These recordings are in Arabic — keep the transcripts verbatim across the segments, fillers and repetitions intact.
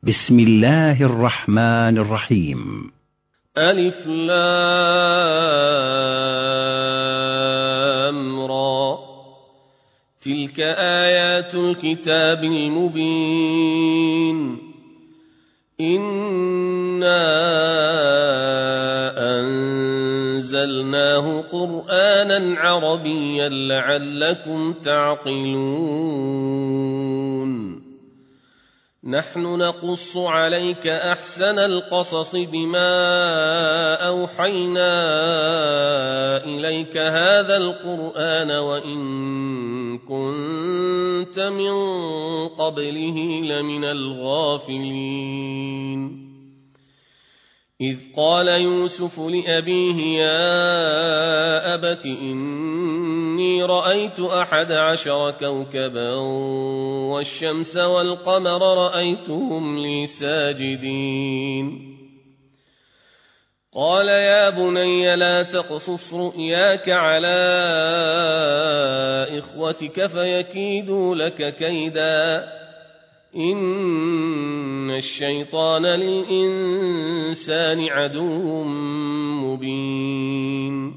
بسم الله الرحمن الرحيم. ألف لام را، تلك آيات الكتاب المبين. إنا أنزلناه قرآنا عربيا لعلكم تعقلون. نحن نقص عليك أحسن القصص بما أوحينا إليك هذا القرآن وإن كنت من قبله لمن الغافلين. إذ قال يوسف لأبيه يا أبت إني رأيت أحد عشر كوكبا والشمس والقمر رأيتهم لي ساجدين. قال يا بني لا تقصص رؤياك على إخوتك فيكيدوا لك كيدا، إن الشيطان للإنسان عدو مبين.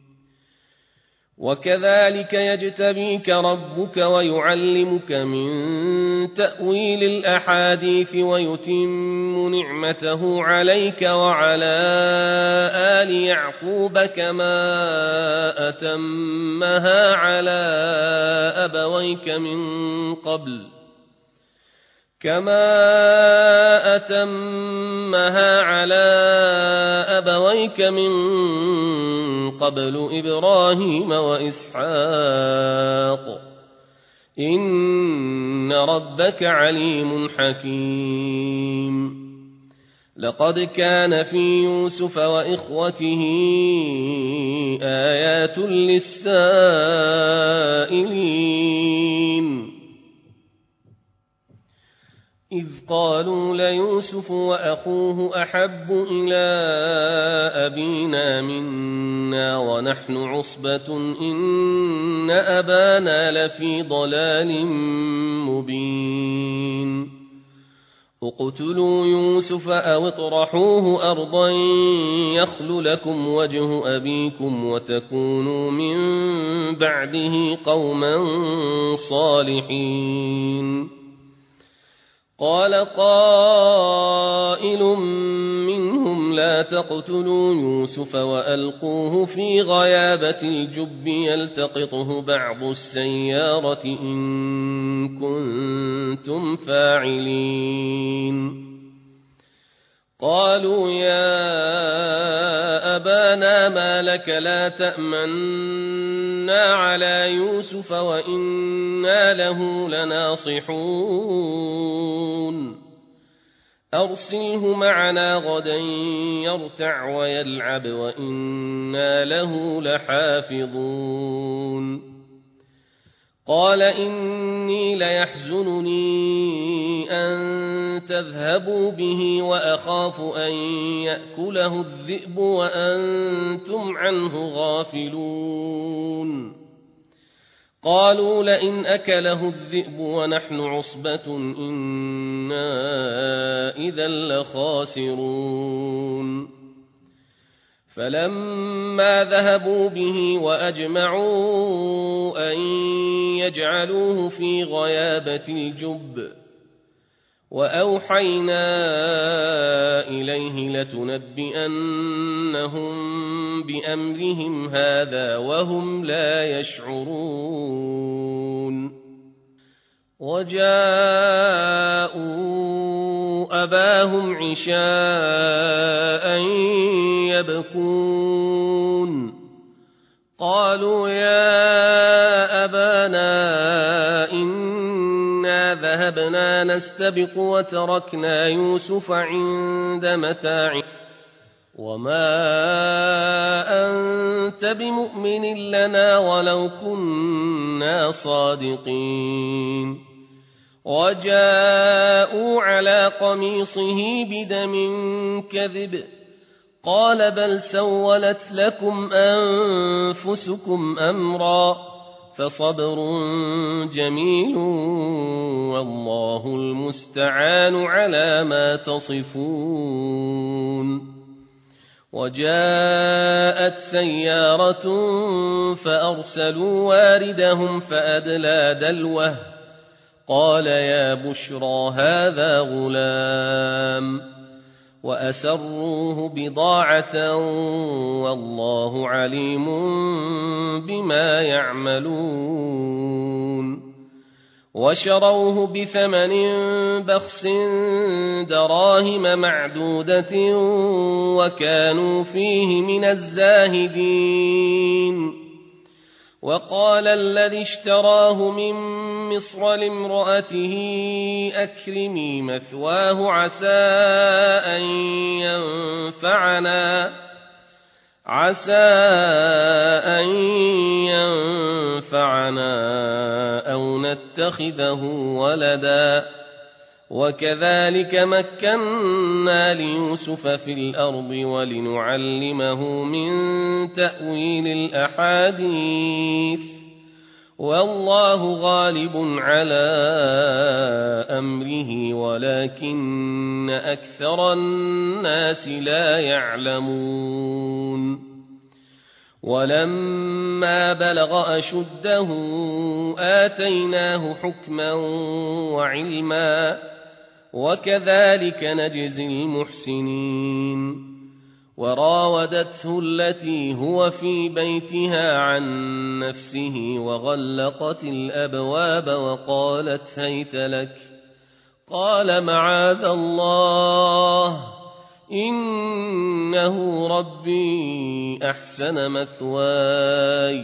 وكذلك يجتبيك ربك ويعلمك من تأويل الأحاديث ويتم نعمته عليك وعلى آل يعقوب كما أتمها على أبويك من قبل كما أتمها على أبويك من قبل إبراهيم وإسحاق إن ربك عليم حكيم. لقد كان في يوسف وإخوته آيات للسائلين إذ قالوا ليوسف وأخوه أحب إلى أبينا منا ونحن عصبة إن أبانا لفي ضلال مبين. اقتلوا يوسف أو اطرحوه أرضا يخل لكم وجه أبيكم وتكونوا من بعده قوما صالحين. قال قائل منهم لا تقتلوا يوسف وألقوه في غيابة الجب يلتقطه بعض السيارة إن كنتم فاعلين. قالوا يا أبانا ما لك لا تأمنا على يوسف وإنا له لناصحون. أرسله معنا غدا يرتع ويلعب وإنا له لحافظون. قال إني ليحزنني أن تذهبوا به وأخاف أن يأكله الذئب وأنتم عنه غافلون. قالوا لئن أكله الذئب ونحن عصبة إنا إذا لخاسرون. فلما ذهبوا به وأجمعوا أن يجعلوه في غيابة الجب وأوحينا إليه لتنبئنهم بأمرهم هذا وهم لا يشعرون. وجاءوا أباهم عشاء يبكون. قالوا يا أبانا إنا ذهبنا نستبق وتركنا يوسف عند متاعنا وما أنت بمؤمن لنا ولو كنا صادقين. وجاءوا على قميصه بدم كذب قال بل سولت لكم أنفسكم أمرا فصبر جميل والله المستعان على ما تصفون. وجاءت سيارة فأرسلوا واردهم فأدلى دلوه قال يا بشرى هذا غلام وأسروه بضاعة والله عليم بما يعملون. وشروه بثمن بخس دراهم معدودة وكانوا فيه من الزاهدين. وقال الذي اشتراه من مصر لامرأته أكرمي مثواه عسى أن ينفعنا عسى أن ينفعنا أو نتخذه ولدا وكذلك مكنا ليوسف في الأرض ولنعلمه من تأويل الأحاديث والله غالب على أمره ولكن أكثر الناس لا يعلمون. ولما بلغ أشده آتيناه حكما وعلما وكذلك نجزي المحسنين. وراودته التي هو في بيتها عن نفسه وغلقت الأبواب وقالت هيت لك قال معاذ الله إنه ربي أحسن مثواي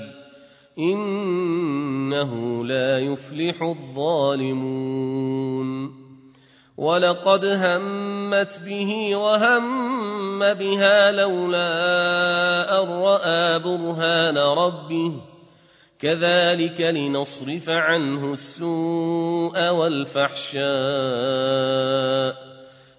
إنه لا يفلح الظالمون. ولقد همت به وهم بها لولا أن رأى برهان ربه كذلك لنصرف عنه السوء والفحشاء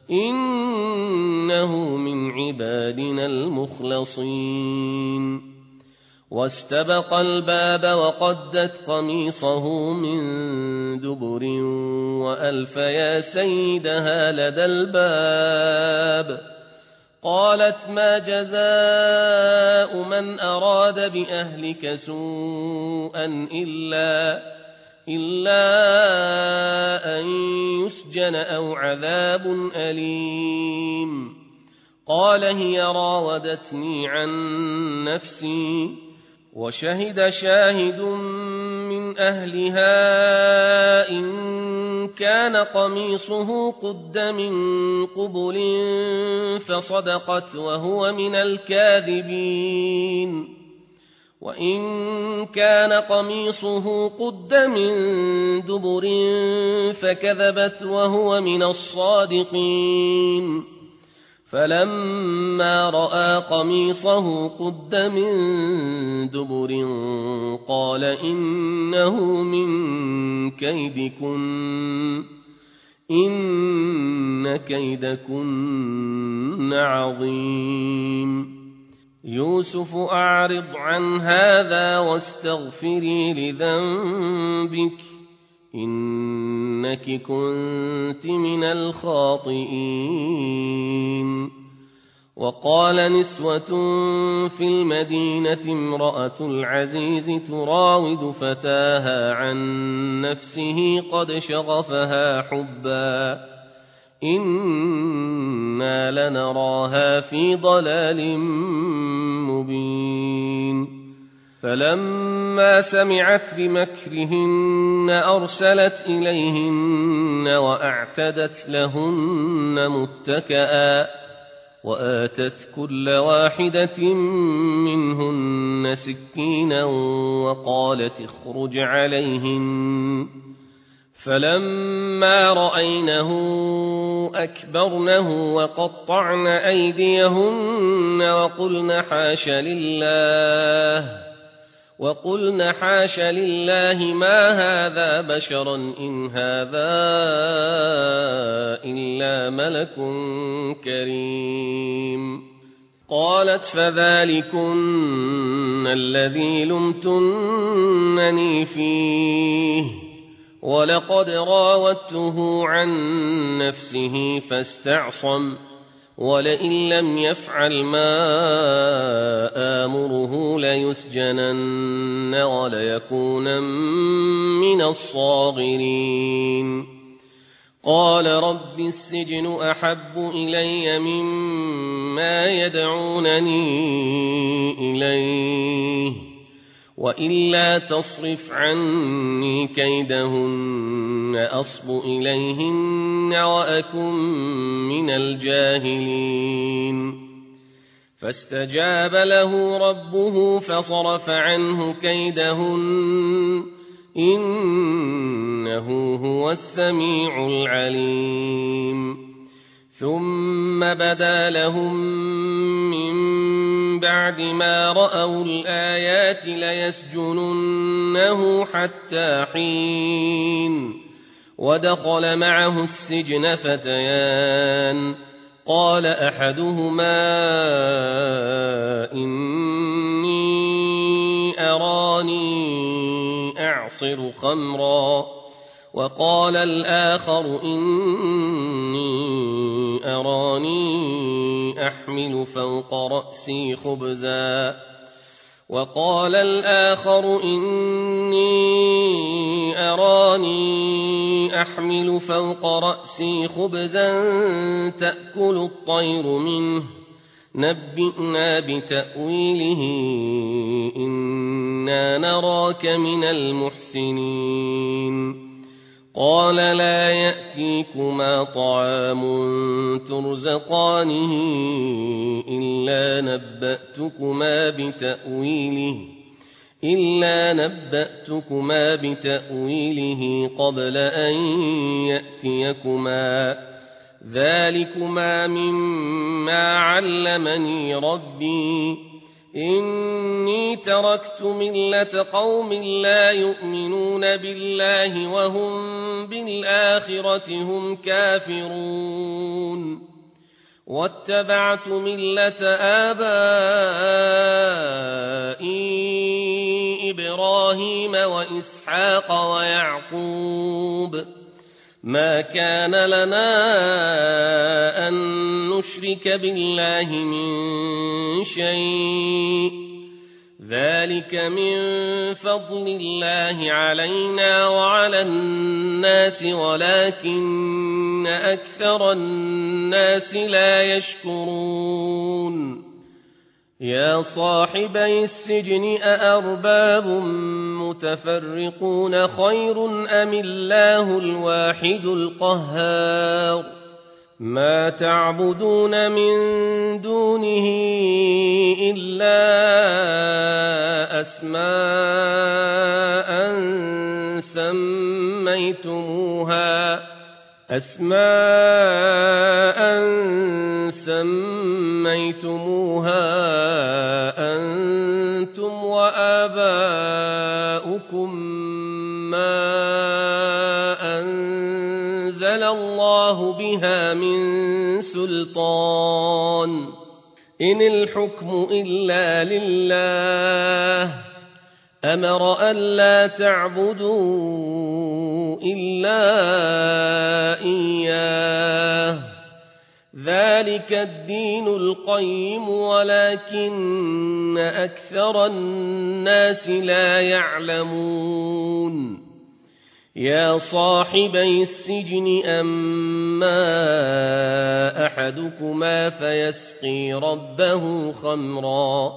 إنه من عبادنا المخلصين. واستبق الباب وقدت قميصه من دبر وألف يا سيدها لدى الباب قالت ما جزاء من أراد بأهلك سوءا إلا إلا أن يسجن أو عذاب أليم. قال هي راودتني عن نفسي وشهد شاهد من أهلها إن كان قميصه قد من قبل فصدقت وهو من الكاذبين وإن كان قميصه قد من دبر فكذبت وهو من الصادقين. فلما رأى قميصه قد من دبر قال إنه من كيدكن إن كيدكن عظيم. يوسف أعرض عن هذا واستغفري لذنبك إنك كنت من الخاطئين. وقال نسوة في المدينة امرأة العزيز تراود فتاها عن نفسه قد شغفها حبا إنا لنراها في ضلال مبين. فلما سمعت بمكرهن أرسلت إليهن وأعتدت لهن متكئا وآتت كل واحدة منهن سكينا وقالت اخرج عليهن. فلما رأينه أكبرنه وقطعن أيديهن وقلن حاش لله وقلن حاش لله ما هذا بشرا إن هذا إلا ملك كريم. قالت فذلكن الذي لمتنني فيه ولقد راودته عن نفسه فاستعصم ولئن لم يفعل ما آمره ليسجنن وليكونن من الصاغرين قال رب السجن أحب إلي مما يدعونني إليه وإلا تصرف عني كيدهن أصب إليهن وأكن من الجاهلين فاستجاب له ربه فصرف عنه كيدهن إنه هو السميع العليم ثم بدا لهم من بعد ما رأوا الآيات ليسجننه حتى حين ودخل معه السجن فتيان قال أحدهما إني أراني أعصر خمرا وقال الآخر إني أراني أحمل فوق رأسي خبزا وقال الآخر إني أراني أحمل فوق رأسي خبزا تأكل الطير منه نبئنا بتأويله إنا نراك من المحسنين قال لا يأتيكما طعام ترزقانه إلا نبأتكما بتأويله إلا نبأتكما بتأويله قبل أن يأتيكما ذلكما مما علمني ربي إني تركت ملة قوم لا يؤمنون بالله وهم بالآخرة هم كافرون واتبعت ملة آبائي إبراهيم وإسحاق ويعقوب ما كان لنا أن نشرك بالله من شيء ذلك من فضل الله علينا وعلى الناس ولكن أكثر الناس لا يشكرون يا صاحبي السجن أأرباب متفرقون خير أم الله الواحد القهار ما تعبدون من دونه إلا أسماء سميتموها أسماء سميتموها أنتم وآباؤكم ما أنزل الله بها من سلطان إن الحكم إلا لله أمر ألا تعبدوا إلا إياه ذلك الدين القيم ولكن أكثر الناس لا يعلمون يا صاحبي السجن أما أحدكما فيسقي ربه خمرا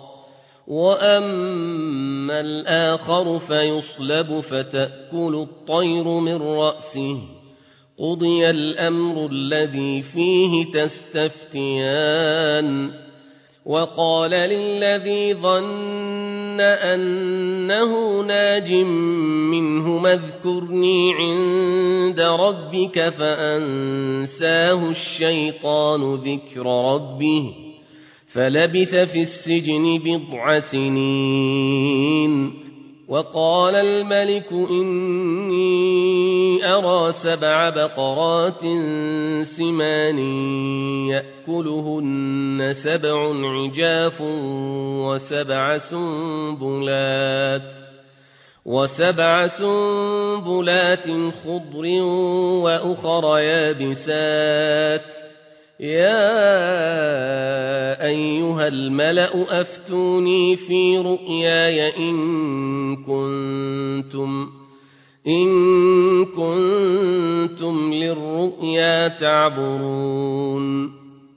وأما الآخر فيصلب فتأكل الطير من رأسه قضي الأمر الذي فيه تستفتيان وقال للذي ظن أنه ناج منهما اذكرني عند ربك فأنساه الشيطان ذكر ربه فلبث في السجن بضع سنين وقال الملك إني أرى سبع بقرات سمان يأكلهن سبع عجاف وسبع سنبلات وسبع سنبلات خضر وأخر يابسات يا أيها الملأ أفتوني في رؤياي إن كنتم إن كنتم للرؤيا تعبرون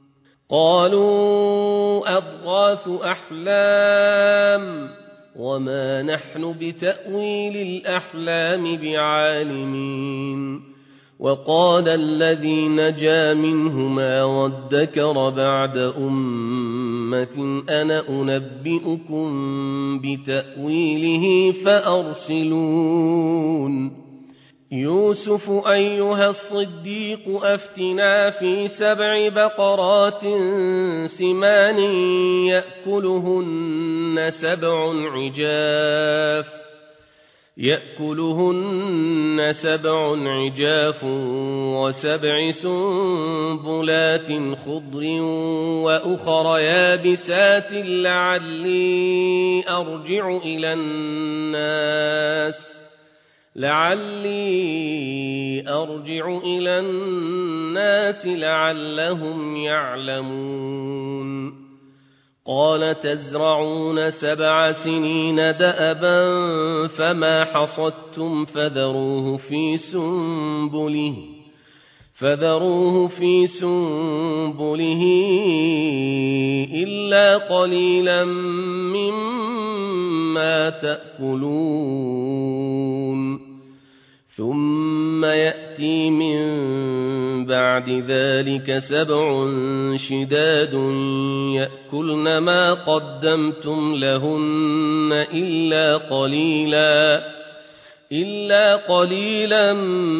قالوا أضغاث أحلام وما نحن بتأويل الأحلام بعالمين وقال الذي نجا منهما وادكر بعد أمة أنا أنبئكم بتأويله فأرسلون يوسف أيها الصديق أفتنا في سبع بقرات سمان يأكلهن سبع عجاف يأكلهن سبع عجاف وسبع سنبلات خضر وأخر يابسات لعلي أرجع إلى الناس لعلي أرجع إلى الناس لعلهم يعلمون قال تزرعون سبع سنين دأبا فما حصدتم فذروه في سنبله فذروه في سنبله إلا قليلا مما تأكلون ثم يأتي من بعد ذلك سبع شداد يأكلن ما قدمتم لهن إلا قليلا إلا قليلا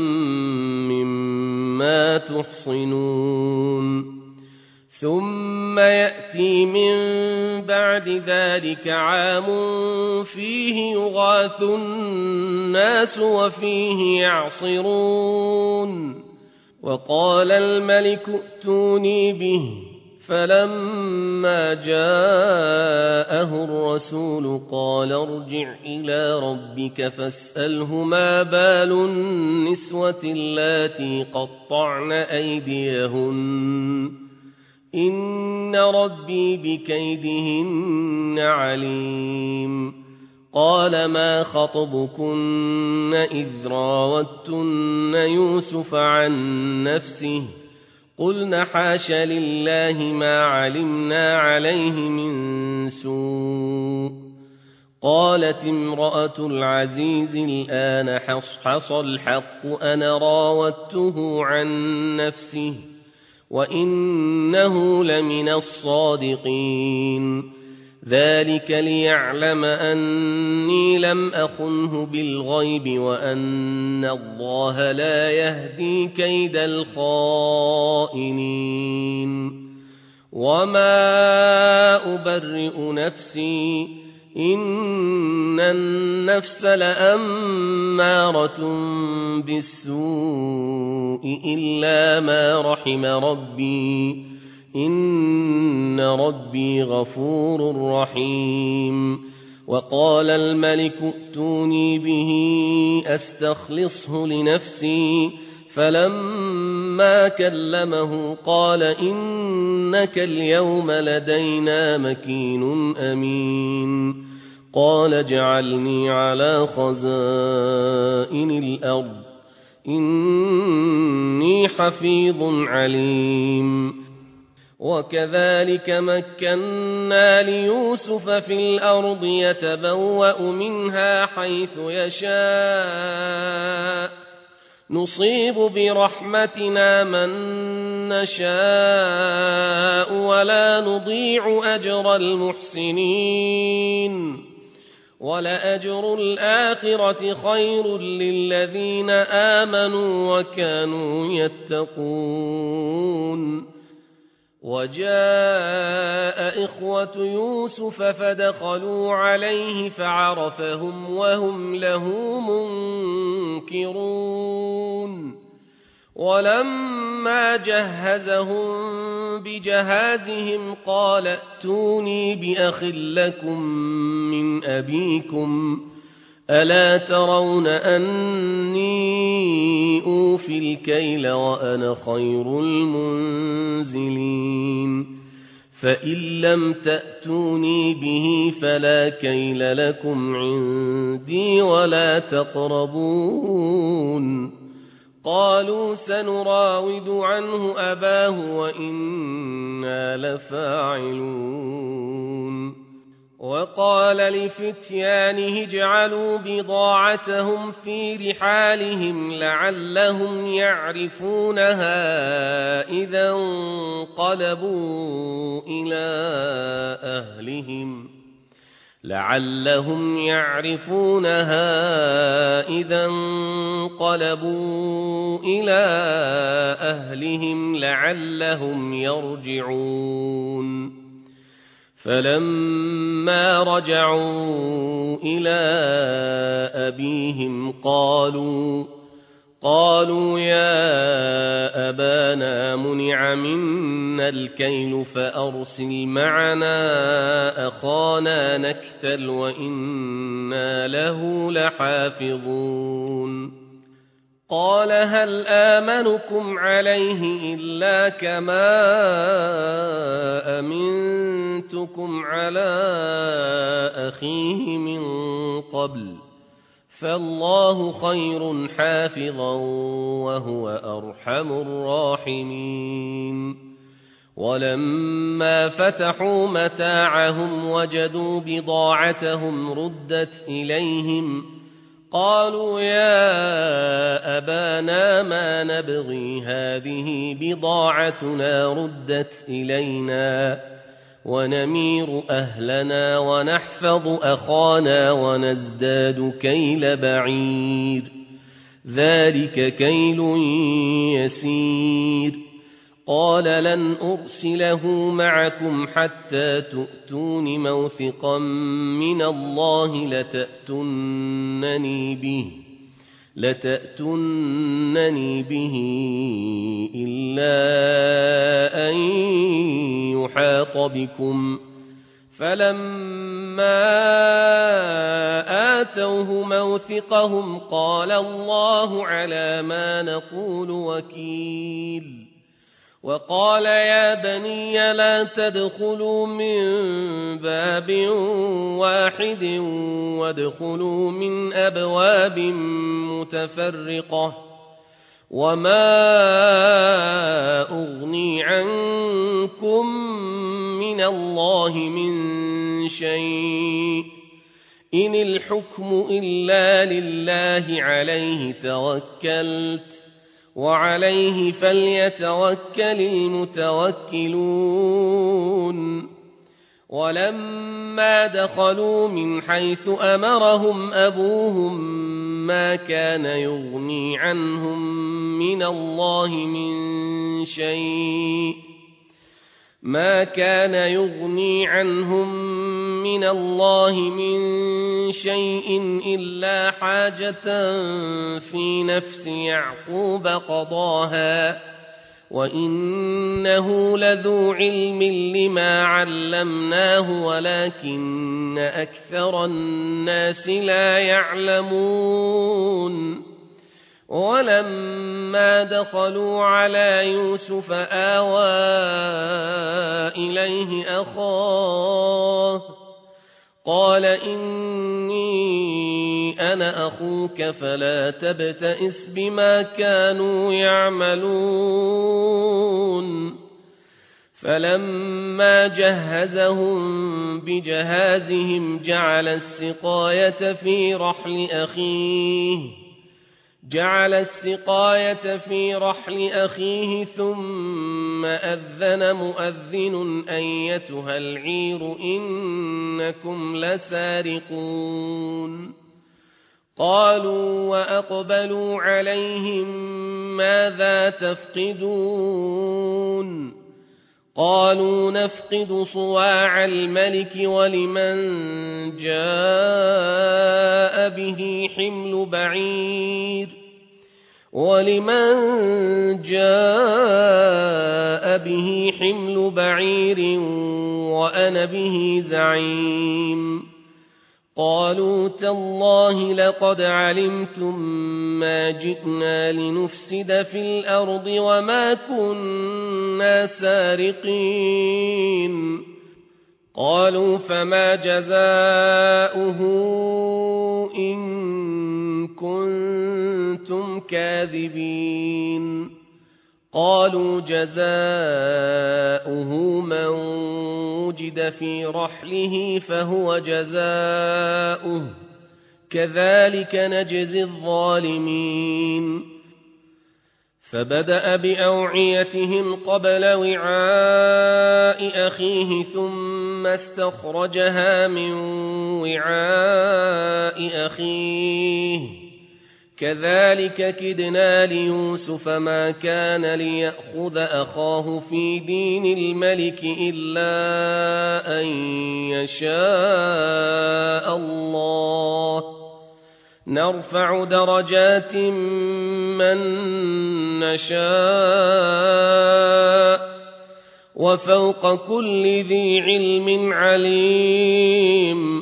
مما تحصنون ثم يأتي من بعد ذلك عام فيه يغاث الناس وفيه يعصرون وقال الملك ائتوني به فلما جاءه الرسول قال ارجع إلى ربك فاسأله ما بال النسوة اللاتي قطعن أيديهن إن ربي بكيدهن عليم قال ما خطبكن إذ راوتن يوسف عن نفسه قلن حاش لله ما علمنا عليه من سوء قالت امرأة العزيز الآن حصحص الحق أنا راودته عن نفسه وإنه لمن الصادقين ذلك ليعلم أني لم أخنه بالغيب وأن الله لا يهدي كيد الخائنين وما أبرئ نفسي إن النفس لأمارة بالسوء إلا ما رحم ربي إن ربي غفور رحيم وقال الملك ائتوني به أستخلصه لنفسي فلما كلمه قال إنك اليوم لدينا مكين أمين قال اجعلني على خزائن الأرض إني حفيظ عليم وكذلك مكنا ليوسف في الأرض يتبوأ منها حيث يشاء نصيب برحمتنا من نشاء ولا نضيع أجر المحسنين ولأجر الآخرة خير للذين آمنوا وكانوا يتقون وجاء إخوة يوسف فدخلوا عليه فعرفهم وهم له منكرون ولما جهزهم بجهازهم قال ائتوني بأخ لكم من أبيكم ألا ترون أني أوفي الكيل وأنا خير المنزلين فإن لم تأتوني به فلا كيل لكم عندي ولا تقربون قالوا سنراود عنه أباه وإنا لفاعلون وقال لفتيانه اجعلوا بضاعتهم في رحالهم لعلهم يعرفونها إذا انقلبوا إلى أهلهم لعلهم يعرفونها إذا انقلبوا إلى أهلهم لعلهم يرجعون فلما رجعوا إلى أبيهم قالوا قالوا يا أبانا منع منا الكيل فأرسل معنا أخانا نكتل وإنا له لحافظون قال هل آمنكم عليه إلا كما أمنتكم على أخيه من قبل فالله خير حافظا وهو أرحم الراحمين ولما فتحوا متاعهم وجدوا بضاعتهم ردت إليهم قالوا يا أبانا ما نبغي هذه بضاعتنا ردت إلينا ونمير أهلنا ونحفظ أخانا ونزداد كيل بعير ذلك كيل يسير قال لن أرسله معكم حتى تؤتون موثقا من الله لتأتونني به لتأتونني به إلا أن يحاط بكم فلما آتوه موثقهم قال الله على ما نقول وكيل وقال يا بني لا تدخلوا من باب واحد وادخلوا من أبواب متفرقة وما أغني عنكم من الله من شيء إن الحكم إلا لله عليه توكلت وعليه فليتوكل المتوكلون ولما دخلوا من حيث أمرهم أبوهم ما كان يغني عنهم من الله من شيء ما كان يغني عنهم من الله من شيء إلا حاجة في نفس يعقوب قضاها وإنه لذو علم لما علمناه ولكن أكثر الناس لا يعلمون ولما دخلوا على يوسف آوى إليه أخاه قال إني أنا أخوك فلا تبتئس بما كانوا يعملون فلما جهزهم بجهازهم جعل السقاية في رحل أخيه جعل السقاية في رحل أخيه ثم أذن مؤذن أيتها العير إنكم لسارقون قالوا وأقبلوا عليهم ماذا تفقدون قالوا نفقد صواع الملك ولمن جاء به حمل بعير ولمن جاء به حمل بعير وأنا به زعيم قالوا تالله لقد علمتم ما جئنا لنفسد في الأرض وما كنا سارقين قالوا فما جزاؤه إن كنتم كاذبين قالوا جزاؤه من وجد في رحله فهو جزاؤه كذلك نجزي الظالمين فبدأ بأوعيتهم قبل وعاء أخيه ثم استخرجها من وعاء أخيه كذلك كدنا ليوسف ما كان ليأخذ أخاه في دين الملك إلا أن يشاء الله نرفع درجات من نشاء وفوق كل ذي علم عليم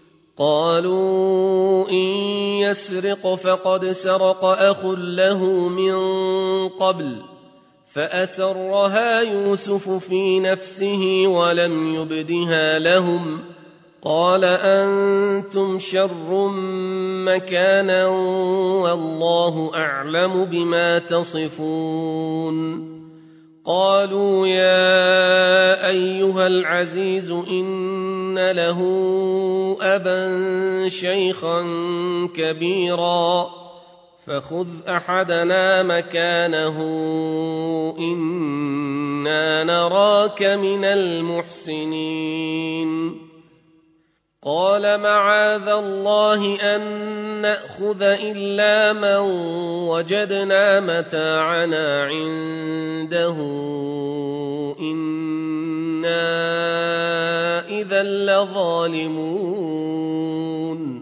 قالوا إن يسرق فقد سرق أخ له من قبل فأسرها يوسف في نفسه ولم يبدها لهم قال أنتم شر مكانا والله أعلم بما تصفون قالوا يا أيها العزيز إن له أبا شيخا كبيرا فخذ أحدنا مكانه إنا نراك من المحسنين قال معاذ الله أن نأخذ إلا من وجدنا متاعنا عنده إنا إذا لظالمون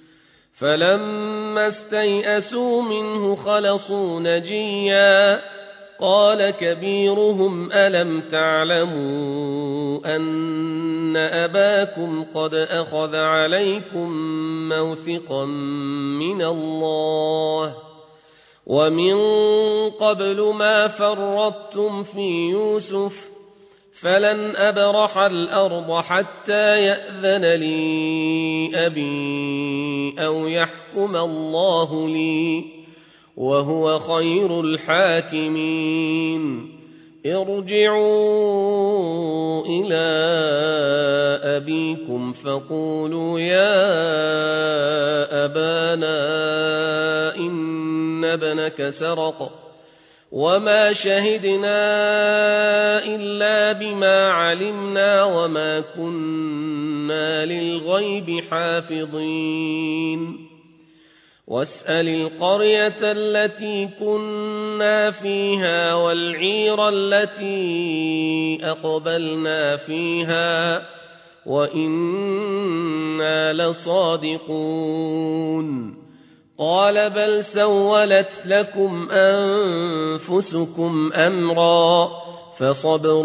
فلما استيئسوا منه خلصوا نجيا قال كبيرهم ألم تعلموا أن أباكم قد أخذ عليكم موثقا من الله ومن قبل ما فرطتم في يوسف فلن أبرح الأرض حتى يأذن لي أبي أو يحكم الله لي وهو خير الحاكمين ارجعوا إلى أبيكم فقولوا يا أبانا إن ابنك سرق وما شهدنا إلا بما علمنا وما كنا للغيب حافظين واسأل القرية التي كنا فيها والعير التي أقبلنا فيها وإنا لصادقون قال بل سولت لكم أنفسكم أمرا فصبر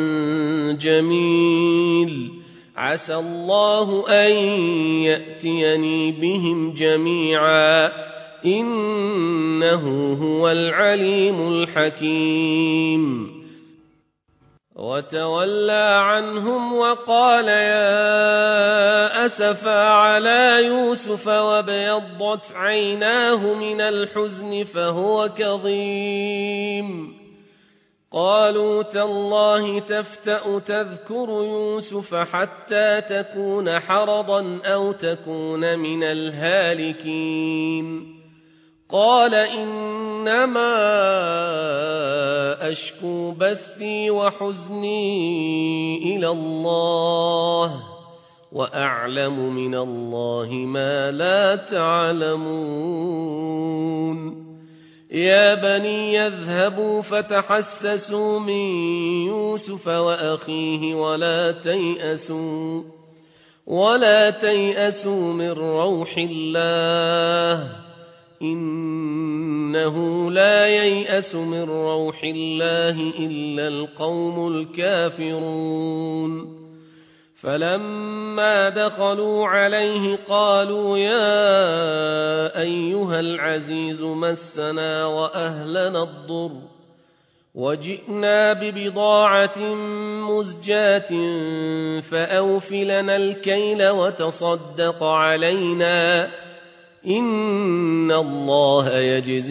جميل عسى الله أن يأتيني بهم جميعا إنه هو العليم الحكيم وتولى عنهم وقال يا أسفا على يوسف وابيضت عيناه من الحزن فهو كظيم قالوا تالله تفتأ تذكر يوسف حتى تكون حرضا أو تكون من الهالكين قال إنما أشكو بثي وحزني إلى الله وأعلم من الله ما لا تعلمون يا بني يذهبوا فتحسسوا من يوسف بيوسف وأخيه ولا تيأسوا ولا تيأسوا من روح الله إنه لا ييأس من روح الله إلا القوم الكافرون فلما دخلوا عليه قالوا يا أيها العزيز مسنا وأهلنا الضر وجئنا ببضاعة مزجاة فأوف لنا الكيل وتصدق علينا إن الله يجزي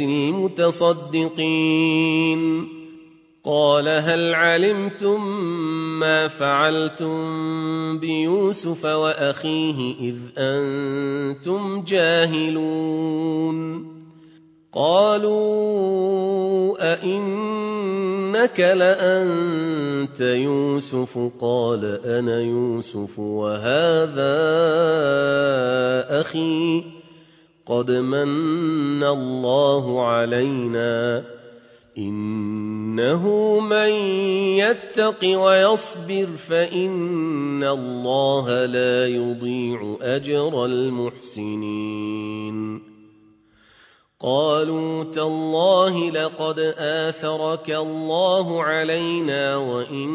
المتصدقين قال هل علمتم ما فعلتم بيوسف وأخيه إذ أنتم جاهلون قالوا أئنك لأنت يوسف قال أنا يوسف وهذا أخي قد من الله علينا إنه من يتق ويصبر فإن الله لا يضيع أجر المحسنين قالوا تالله لقد آثرك الله علينا وإن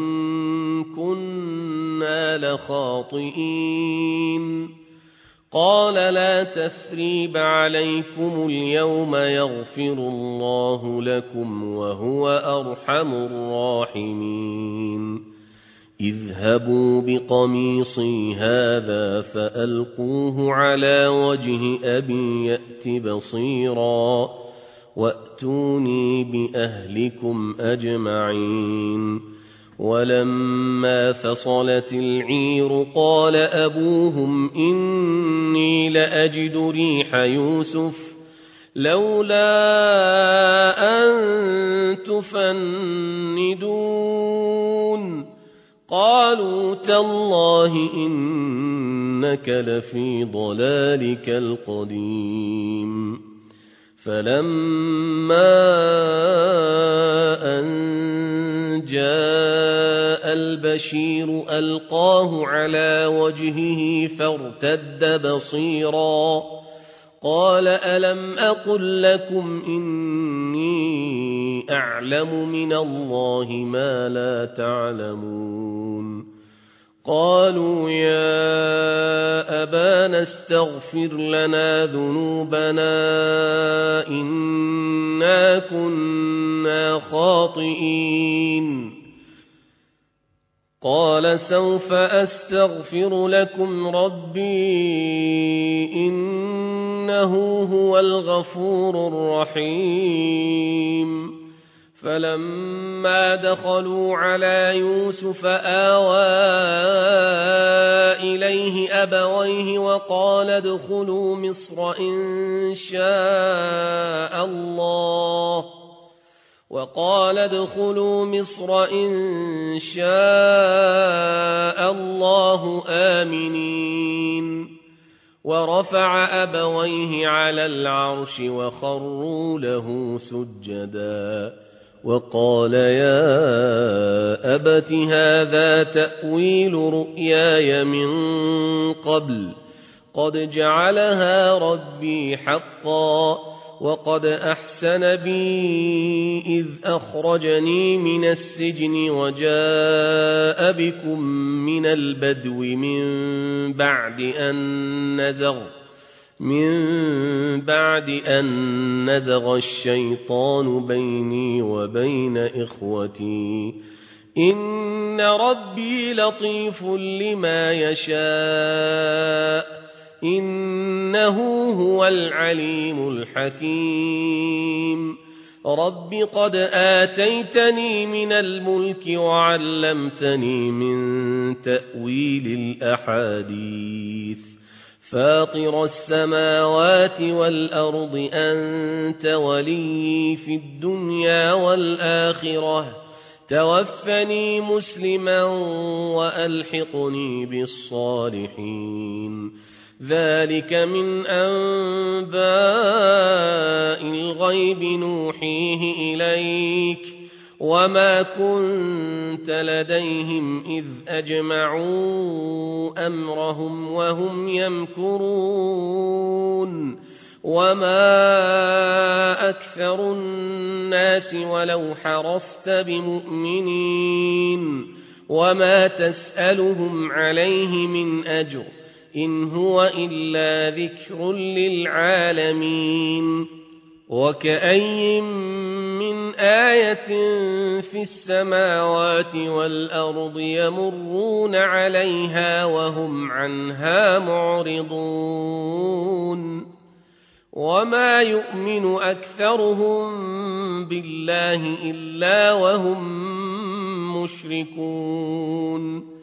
كنا لخاطئين قال لا تثريب عليكم اليوم يغفر الله لكم وهو أرحم الراحمين اذهبوا بقميصي هذا فألقوه على وجه أبي يأت بصيرا وأتوني بأهلكم أجمعين ولما فصلت العير قال أبوهم إني لأجد ريح يوسف لولا أن تفندون قالوا تالله إنك لفي ضلالك القديم فلما أن جاء البشير ألقاه على وجهه فارتد بصيرا قال ألم أقل لكم إني أعلم من الله ما لا تعلمون قالوا يا أبانا استغفر لنا ذنوبنا إنا كنا خاطئين قال سوف أستغفر لكم ربي إنه هو الغفور الرحيم فلما دخلوا على يوسف آوى إليه أبويه وقال ادخلوا مصر إن شاء الله وقال ادخلوا مصر إن شاء الله آمنين ورفع أبويه على العرش وخروا له سجدا وقال يا أبت هذا تأويل رؤياي من قبل قد جعلها ربي حقا وقد أحسن بي إذ أخرجني من السجن وجاء بكم من البدو من بعد أن نزغ من بعد أن نزغ الشيطان بيني وبين إخوتي إن ربي لطيف لما يشاء إنه هو العليم الحكيم رب قد آتيتني من الملك وعلمتني من تأويل الأحاديث فاطر السماوات والأرض أنت ولي في الدنيا والآخرة توفني مسلما وألحقني بالصالحين ذلك من أنباء الغيب نوحيه إليك وما كنت لديهم إذ أجمعوا أمرهم وهم يمكرون وما أكثر الناس ولو حرصت بمؤمنين وما تسألهم عليه من أجر إن هو إلا ذكر للعالمين وكأي من آية في السماوات والأرض يمرون عليها وهم عنها معرضون وما يؤمن أكثرهم بالله إلا وهم مشركون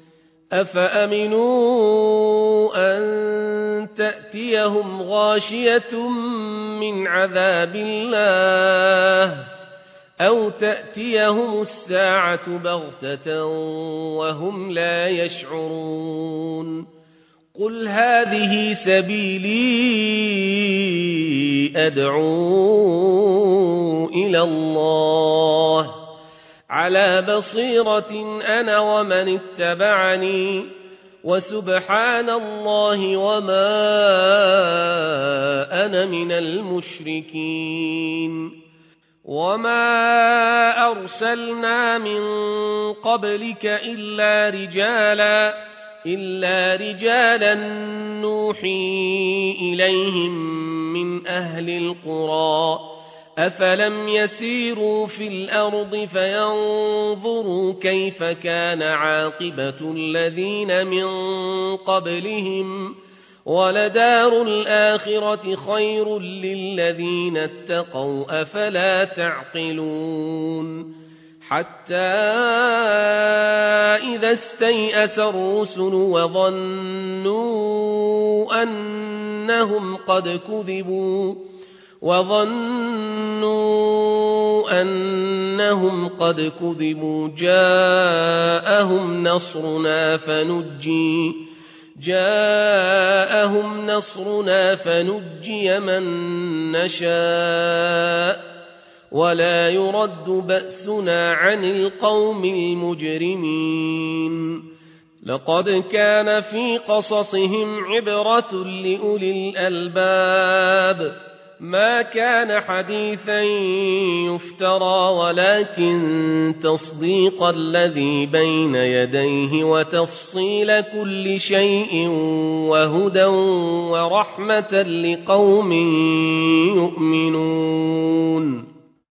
أفأمنوا أن تأتيهم غاشية من عذاب الله أو تأتيهم الساعة بغتة وهم لا يشعرون قل هذه سبيلي أدعو إلى الله على بصيرة أنا ومن اتبعني وسبحان الله وما أنا من المشركين وما أرسلنا من قبلك إلا رجالا إلا رجالا نوحي إليهم من أهل القرى أفلم يسيروا في الأرض فينظروا كيف كان عاقبة الذين من قبلهم ولدار الآخرة خير للذين اتقوا أفلا تعقلون حتى إذا استيأس الرسل وظنوا أنهم قد كذبوا وظنوا أنهم قد كذبوا جاءهم نصرنا فنجي جاءهم نصرنا فنجي من نشاء ولا يرد بأسنا عن القوم المجرمين لقد كان في قصصهم عبرة لأولي الألباب ما كان حديثا يفترى ولكن تصديق الذي بين يديه وتفصيل كل شيء وهدى ورحمة لقوم يؤمنون